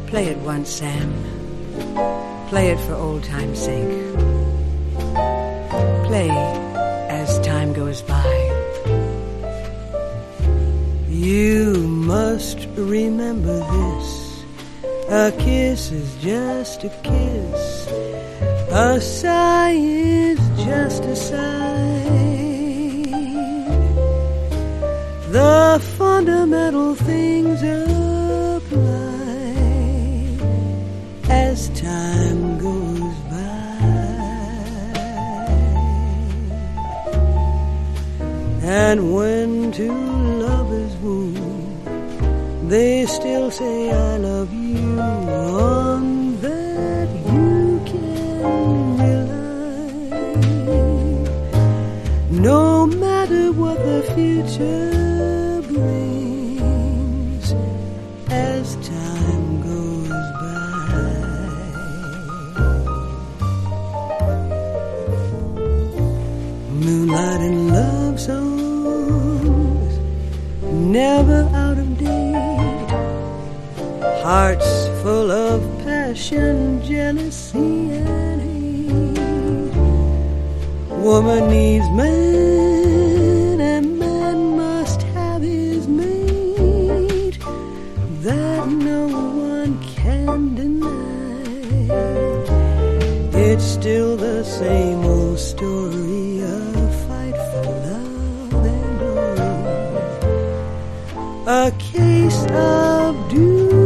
Play it once, Sam. Play it for old time's sake. Play as time goes by. You must remember this. A kiss is just a kiss. A sigh is just a sigh. The fundamental things apply as time goes by. And when two lovers woo, they still say I love you. On that you can rely. No matter what the future brings, as time goes by. Moonlight and love songs, never out of date. Hearts full of passion, jealousy and hate. Woman needs man, and man must have his mate. That no one can deny. It's still the same old story, a fight for love and glory. A case of do